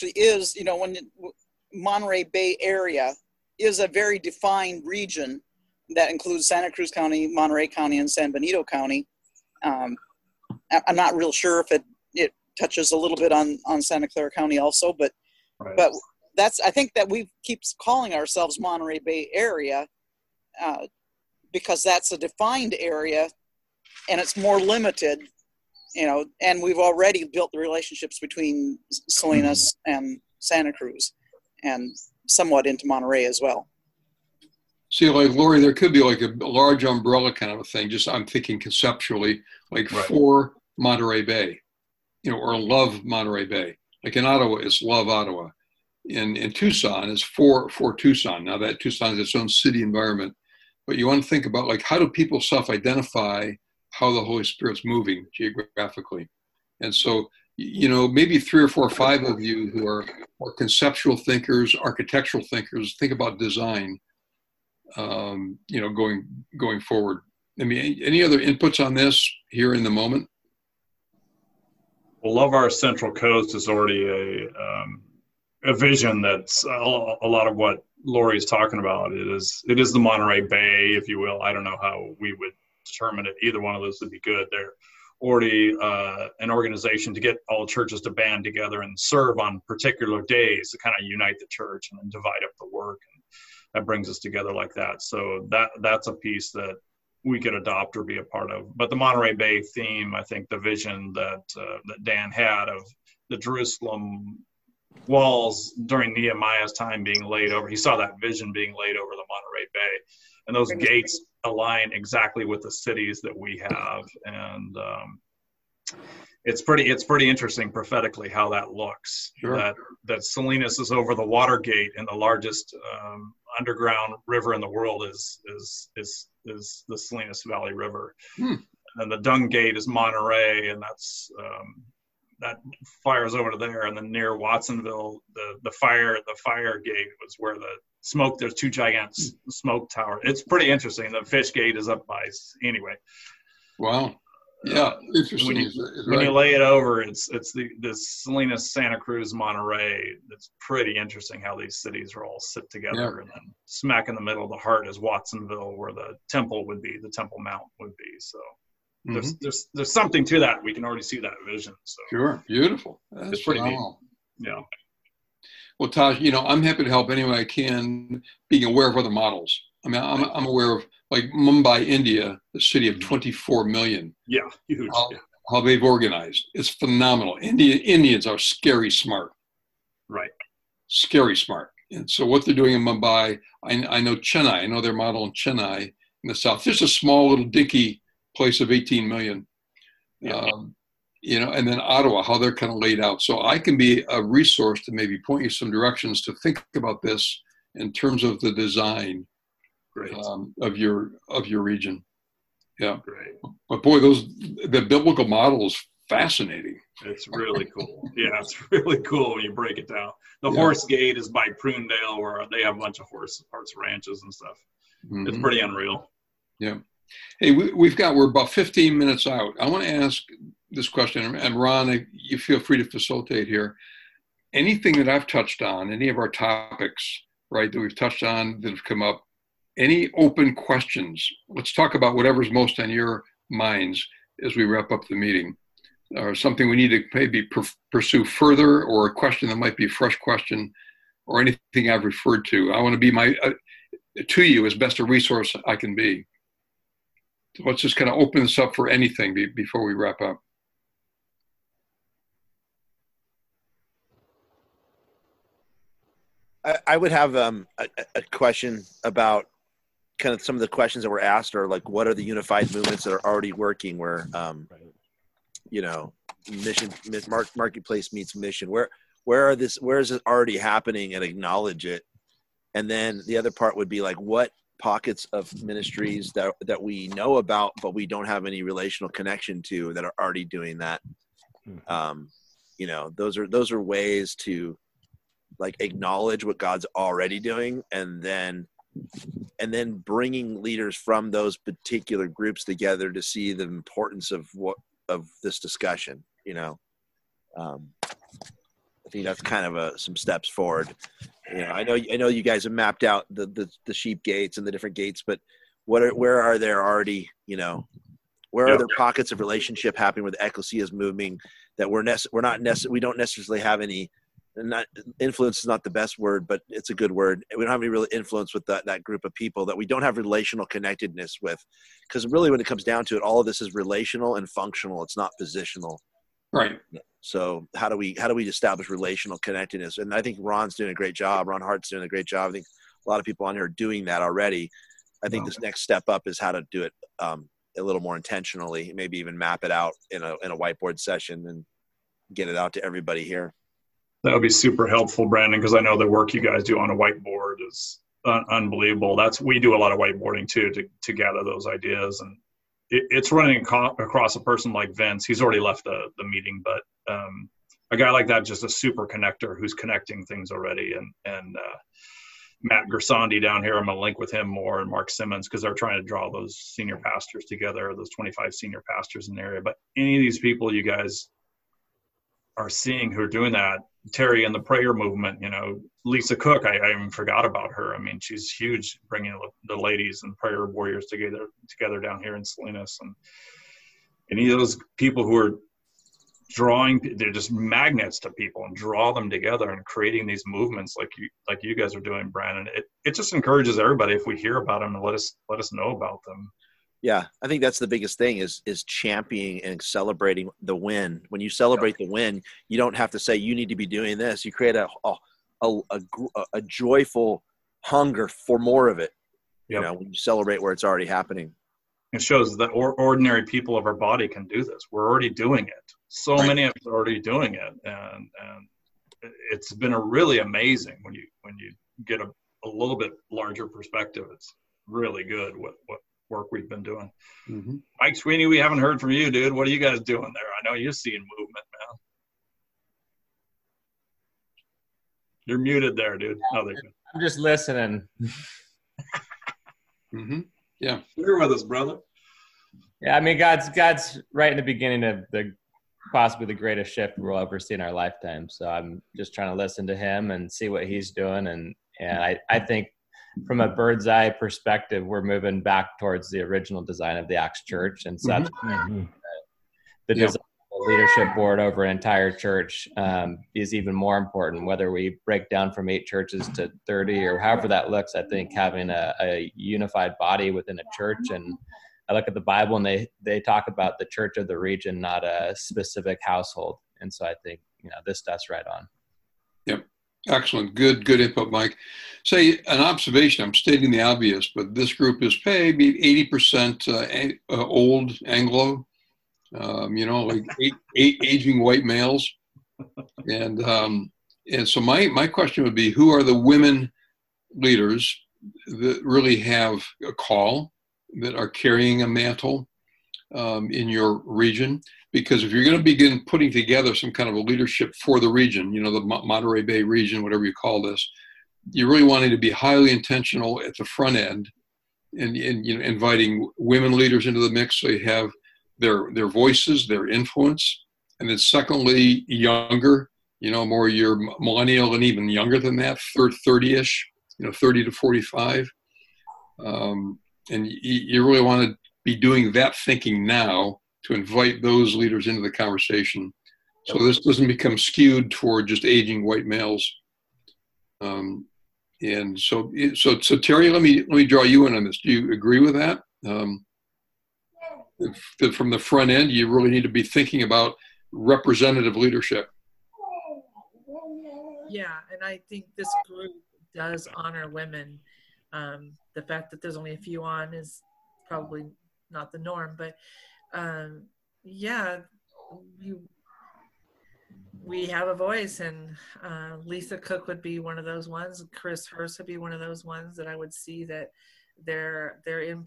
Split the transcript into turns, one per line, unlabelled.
is, when Monterey Bay area is a very defined region that includes Santa Cruz County, Monterey County, and San Benito County. I'm not real sure if it touches a little bit on Santa Clara County also, but
right.
but I think that we keep calling ourselves Monterey Bay area because that's a defined area and it's more limited, and we've already built the relationships between Salinas and Santa Cruz and somewhat into Monterey as well.
See, like Lori, there could be like a large umbrella kind of a thing. Just I'm thinking conceptually, like
Right.
for Monterey Bay, or love Monterey Bay. Like in Ottawa, it's love Ottawa. In Tucson, it's for Tucson. Now that Tucson is its own city environment, but you want to think about like how do people self-identify how the Holy Spirit's moving geographically, and so maybe 3 or 4 or 5 of you who are more conceptual thinkers, architectural thinkers, think about design. Going forward. I mean, any other inputs on this here in the moment?
Well, Love Our Central Coast is already a vision that's a lot of what Lori's talking about. It is the Monterey Bay, if you will. I don't know how we would determine it. Either one of those would be good. They're already an organization to get all churches to band together and serve on particular days to kind of unite the church and then divide up the work. And that brings us together like that. So that's a piece that we could adopt or be a part of. But the Monterey Bay theme, I think the vision that Dan had of the Jerusalem walls during Nehemiah's time being laid over, he saw that vision being laid over the Monterey Bay. And those gates align exactly with the cities that we have. And it's pretty interesting prophetically how that looks.
Sure.
That Salinas is over the Watergate, and the largest underground river in the world is the Salinas Valley River. And the Dung Gate is Monterey, and that's that fires over to there. And then near Watsonville, the fire gate was where the smoke. There's 2 giant smoke towers. It's pretty interesting. The Fish Gate is up by anyway.
Wow. Yeah, interesting.
When you lay it over, it's the Salinas, Santa Cruz, Monterey. It's pretty interesting how these cities are all sit together.
Yeah.
And then smack in the middle of the heart is Watsonville, where the temple would be, the Temple Mount would be. So there's something to that. We can already see that vision. So
sure, beautiful. That's
it's pretty neat.
Yeah. Well, Taj, I'm happy to help any way I can, being aware of other models. I mean, I'm aware of like Mumbai, India, the city of 24 million.
Yeah, huge.
How they've organized. It's phenomenal. Indians are scary smart.
Right.
Scary smart. And so what they're doing in Mumbai, I know Chennai. I know their model in Chennai in the south. Just a small little dinky place of 18 million.
Yeah.
And then Ottawa, how they're kind of laid out. So I can be a resource to maybe point you some directions to think about this in terms of the design.
Great.
Of your region. Yeah.
Great.
But boy, the biblical model is fascinating.
It's really cool. Yeah, it's really cool when you break it down. The Horse Gate is by Prunedale, where they have a bunch of horse ranches and stuff. Mm-hmm. It's pretty unreal.
Yeah. Hey, we're about 15 minutes out. I want to ask this question, and Ron, you feel free to facilitate here. Anything that I've touched on, any of our topics, right, that we've touched on that have come up, any open questions? Let's talk about whatever's most on your minds as we wrap up the meeting, or something we need to maybe pursue further, or a question that might be a fresh question, or anything I've referred to. I want to be to you as best a resource I can be. So let's just kind of open this up for anything before we wrap up.
I would have a question about kind of some of the questions that were asked, are like, what are the unified movements that are already working where, mission, marketplace meets mission, where is it already happening, and acknowledge it. And then the other part would be like, what pockets of ministries that we know about, but we don't have any relational connection to, that are already doing that. Those are ways to like acknowledge what God's already doing, and then bringing leaders from those particular groups together to see the importance of this discussion. I think that's kind of some steps forward. I know you guys have mapped out the sheep gates and the different gates, but where are there already, where are there pockets of relationship happening where the ecclesia is moving that we don't necessarily have any, not influence is not the best word, but it's a good word. We don't have any real influence with that group of people that we don't have relational connectedness with, because really when it comes down to it, all of this is relational and functional. It's not positional.
Right.
So how do we establish relational connectedness? And I think Ron's doing a great job. Ron Hart's doing a great job. I think a lot of people on here are doing that already. I think this next step up is how to do it a little more intentionally, maybe even map it out in a whiteboard session and get it out to everybody here.
That would be super helpful, Brandon, because I know the work you guys do on a whiteboard is unbelievable. We do a lot of whiteboarding too to gather those ideas, and it's running across a person like Vince. He's already left the meeting, but a guy like that, just a super connector who's connecting things already. And Matt Gersandi down here, I'm going to link with him more, and Mark Simmons, because they're trying to draw those senior pastors together, those 25 senior pastors in the area. But any of these people you guys are seeing who are doing that, Terry and the prayer movement, Lisa Cook, I even forgot about her. I mean, she's huge, bringing the ladies and prayer warriors together down here in Salinas. And any of those people who are they're just magnets to people and draw them together and creating these movements like you guys are doing, Brandon. It just encourages everybody, if we hear about them, and let us know about them.
Yeah, I think that's the biggest thing is championing and celebrating the win. When you celebrate the win, you don't have to say you need to be doing this. You create a joyful hunger for more of it. When you celebrate where it's already happening.
It shows that ordinary people of our body can do this. We're already doing it. So many of us are already doing it, and it's been really amazing when you get a little bit larger perspective. It's really good what work we've been doing. Mm-hmm. Mike Sweeney, we haven't heard from you, dude. What are you guys doing there? I know you're seeing movement, man. You're muted there, dude. Oh, there you go.
I'm just listening.
Mm-hmm. Yeah,
you're with us, brother.
Yeah, I mean, God's right in the beginning of possibly the greatest shift we'll ever see in our lifetime. So I'm just trying to listen to him and see what he's doing. And I think from a bird's eye perspective, we're moving back towards the original design of the Acts Church. And so the design of the leadership board over an entire church is even more important. Whether we break down from 8 churches to 30 or however that looks, I think having a unified body within a church. And I look at the Bible and they talk about the church of the region, not a specific household. And so I think, this stuff's right on.
Yep. Excellent. Good input, Mike. Say an observation, I'm stating the obvious, but this group is maybe 80% old Anglo, like aging white males. And so my question would be, who are the women leaders that really have a call, that are carrying a mantle in your region? Because if you're going to begin putting together some kind of a leadership for the region, the Monterey Bay region, whatever you call this, you really wanting to be highly intentional at the front end and inviting women leaders into the mix so you have their voices, their influence. And then secondly, younger, more your millennial and even younger than that, 30-ish, 30 to 45. And you really want to be doing that thinking now to invite those leaders into the conversation, so this doesn't become skewed toward just aging white males. And so Terry, let me draw you in on this. Do you agree with that? That from the front end, you really need to be thinking about representative leadership.
Yeah, and I think this group does honor women. The fact that there's only a few on is probably not the norm, but we have a voice, and Lisa Cook would be one of those ones. Chris Hurst would be one of those ones that I would see that their